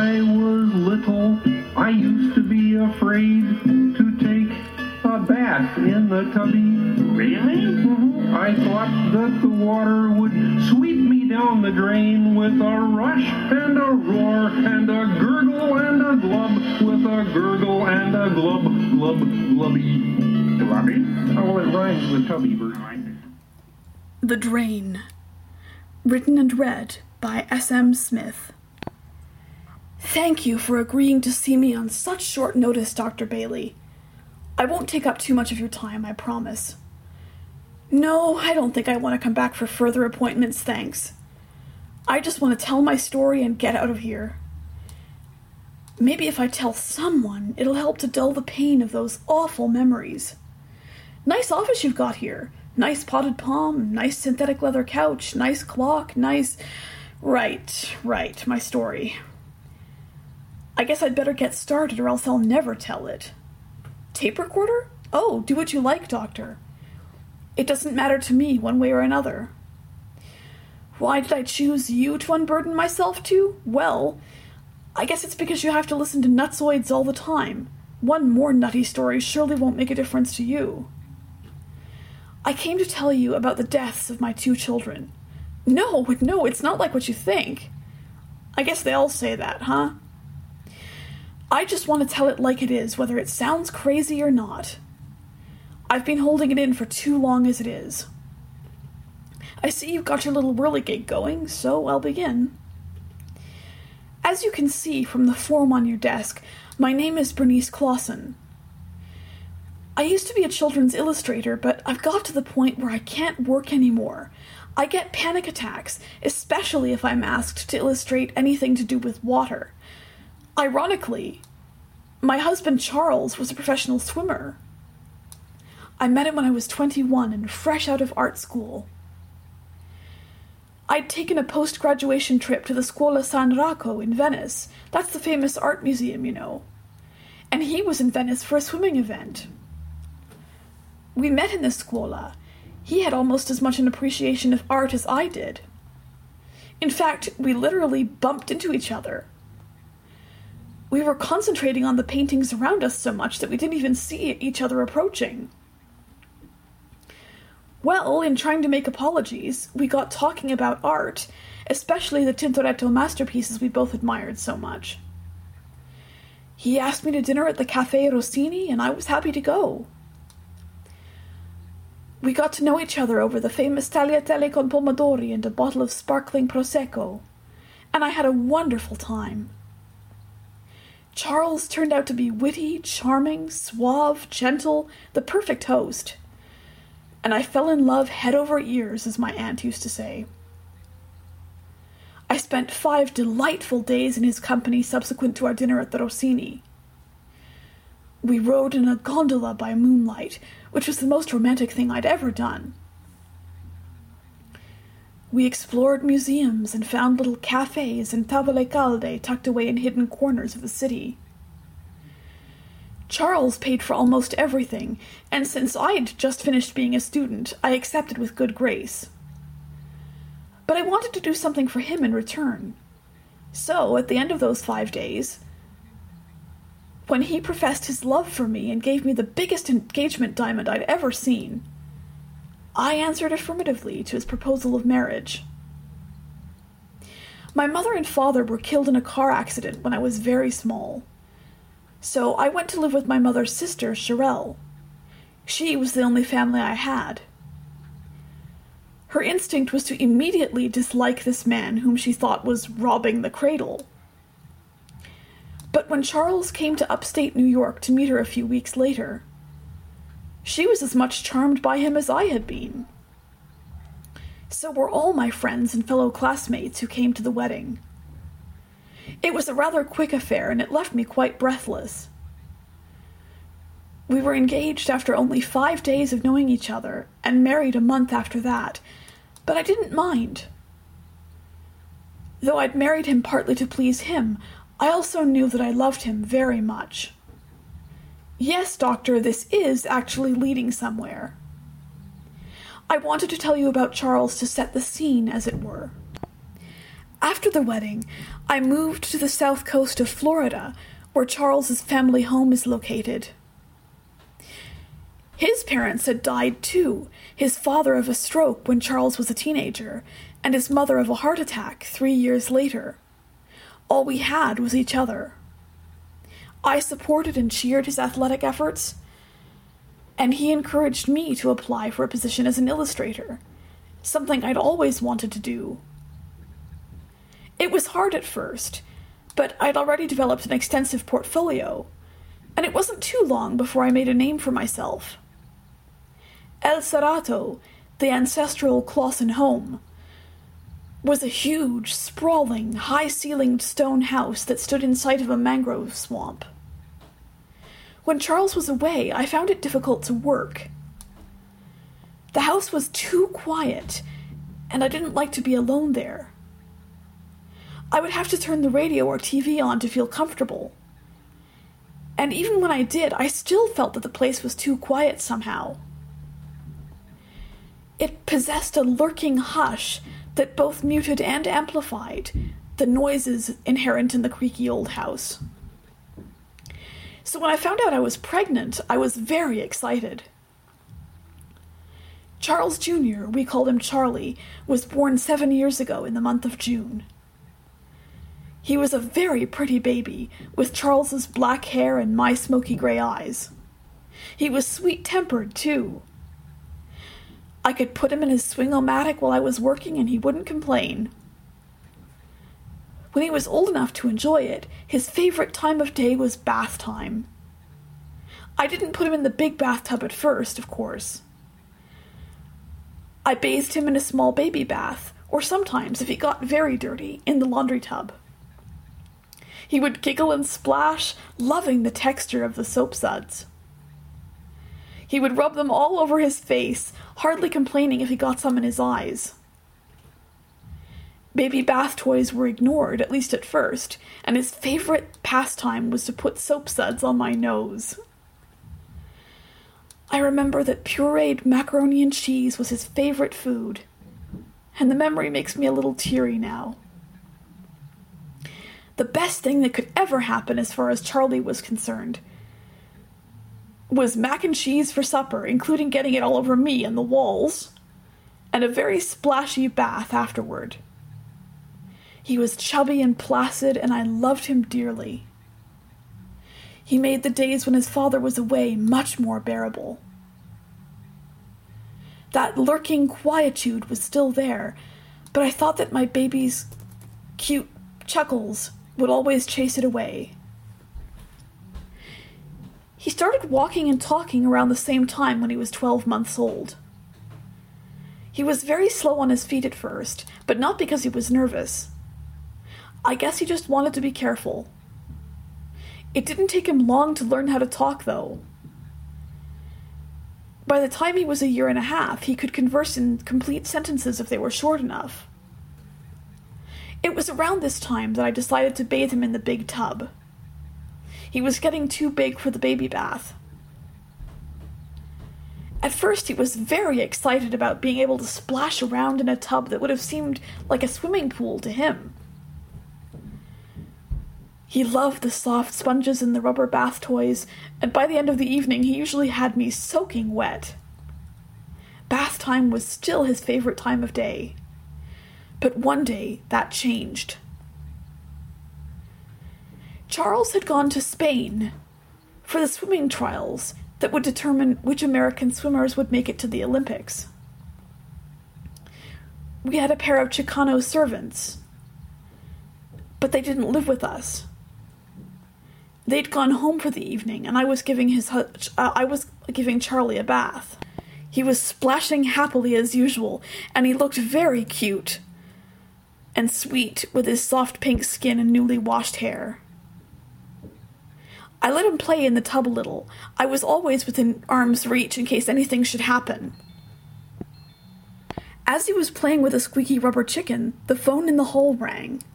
I was little, I used to be afraid to take a bath in the tubby. Really? I thought that the water would sweep me down the drain with a rush and a roar and a gurgle and a glub, with a gurgle and a glub, glub, glubby. Glubby? Oh, well, it rhymes with tubby bird. The Drain. Written and read by S.M. Smith. Thank you for agreeing to see me on such short notice, Dr. Bailey. I won't take up too much of your time, I promise. No, I don't think I want to come back for further appointments, thanks. I just want to tell my story and get out of here. Maybe if I tell someone, it'll help to dull the pain of those awful memories. Nice office you've got here. Nice potted palm, nice synthetic leather couch, nice clock, nice... Right, my story. I guess I'd better get started or else I'll never tell it. Tape recorder? Oh, do what you like, Doctor. It doesn't matter to me one way or another. Why did I choose you to unburden myself to? Well, I guess it's because you have to listen to nutsoids all the time. One more nutty story surely won't make a difference to you. I came to tell you about the deaths of my 2 children. No, it's not like what you think. I guess they all say that, huh? I just want to tell it like it is, whether it sounds crazy or not. I've been holding it in for too long as it is. I see you've got your little whirligig going, so I'll begin. As you can see from the form on your desk, my name is Bernice Clausen. I used to be a children's illustrator, but I've got to the point where I can't work anymore. I get panic attacks, especially if I'm asked to illustrate anything to do with water. Ironically, my husband Charles was a professional swimmer. I met him when I was 21 and fresh out of art school. I'd taken a post-graduation trip to the Scuola San Rocco in Venice. That's the famous art museum, you know. And he was in Venice for a swimming event. We met in the Scuola. He had almost as much an appreciation of art as I did. In fact, we literally bumped into each other. We were concentrating on the paintings around us so much that we didn't even see each other approaching. Well, in trying to make apologies, we got talking about art, especially the Tintoretto masterpieces we both admired so much. He asked me to dinner at the Café Rossini, and I was happy to go. We got to know each other over the famous tagliatelle con pomodori and a bottle of sparkling Prosecco, and I had a wonderful time. Charles turned out to be witty, charming, suave, gentle, the perfect host. And I fell in love head over ears, as my aunt used to say. I spent 5 delightful days in his company subsequent to our dinner at the Rossini. We rode in a gondola by moonlight, which was the most romantic thing I'd ever done. We explored museums and found little cafes and tavole calde tucked away in hidden corners of the city. Charles paid for almost everything, and since I'd just finished being a student, I accepted with good grace. But I wanted to do something for him in return. So, at the end of those 5 days, when he professed his love for me and gave me the biggest engagement diamond I'd ever seen, I answered affirmatively to his proposal of marriage. My mother and father were killed in a car accident when I was very small. So I went to live with my mother's sister, Cherelle. She was the only family I had. Her instinct was to immediately dislike this man whom she thought was robbing the cradle. But when Charles came to upstate New York to meet her a few weeks later, she was as much charmed by him as I had been. So were all my friends and fellow classmates who came to the wedding. It was a rather quick affair, and it left me quite breathless. We were engaged after only 5 days of knowing each other, and married a month after that, but I didn't mind. Though I'd married him partly to please him, I also knew that I loved him very much. Yes, Doctor, this is actually leading somewhere. I wanted to tell you about Charles to set the scene, as it were. After the wedding, I moved to the south coast of Florida, where Charles's family home is located. His parents had died too, his father of a stroke when Charles was a teenager, and his mother of a heart attack 3 years later. All we had was each other. I supported and cheered his athletic efforts, and he encouraged me to apply for a position as an illustrator, something I'd always wanted to do. It was hard at first, but I'd already developed an extensive portfolio, and it wasn't too long before I made a name for myself. El Cerrato, the ancestral Clausen home, was a huge, sprawling, high-ceilinged stone house that stood in sight of a mangrove swamp. When Charles was away, I found it difficult to work. The house was too quiet, and I didn't like to be alone there. I would have to turn the radio or TV on to feel comfortable. And even when I did, I still felt that the place was too quiet somehow. It possessed a lurking hush that both muted and amplified the noises inherent in the creaky old house. So when I found out I was pregnant, I was very excited. Charles Jr., we called him Charlie, was born 7 years ago in the month of June. He was a very pretty baby, with Charles's black hair and my smoky gray eyes. He was sweet-tempered, too. I could put him in his swing-o-matic while I was working, and he wouldn't complain. When he was old enough to enjoy it, his favorite time of day was bath time. I didn't put him in the big bathtub at first, of course. I bathed him in a small baby bath, or sometimes, if he got very dirty, in the laundry tub. He would giggle and splash, loving the texture of the soap suds. He would rub them all over his face, hardly complaining if he got some in his eyes. Baby bath toys were ignored, at least at first, and his favorite pastime was to put soap suds on my nose. I remember that pureed macaroni and cheese was his favorite food, and the memory makes me a little teary now. The best thing that could ever happen as far as Charlie was concerned was mac and cheese for supper, including getting it all over me and the walls, and a very splashy bath afterward. He was chubby and placid, and I loved him dearly. He made the days when his father was away much more bearable. That lurking quietude was still there, but I thought that my baby's cute chuckles would always chase it away. He started walking and talking around the same time when he was 12 months old. He was very slow on his feet at first, but not because he was nervous. I guess he just wanted to be careful. It didn't take him long to learn how to talk, though. By the time he was 1.5 years, he could converse in complete sentences if they were short enough. It was around this time that I decided to bathe him in the big tub. He was getting too big for the baby bath. At first, he was very excited about being able to splash around in a tub that would have seemed like a swimming pool to him. He loved the soft sponges and the rubber bath toys, and by the end of the evening, he usually had me soaking wet. Bath time was still his favorite time of day. But one day, that changed. Charles had gone to Spain for the swimming trials that would determine which American swimmers would make it to the Olympics. We had a pair of Chicano servants, but they didn't live with us. They'd gone home for the evening, and I was giving Charlie a bath. He was splashing happily as usual, and he looked very cute and sweet with his soft pink skin and newly washed hair. I let him play in the tub a little. I was always within arm's reach in case anything should happen. As he was playing with a squeaky rubber chicken, the phone in the hall rang.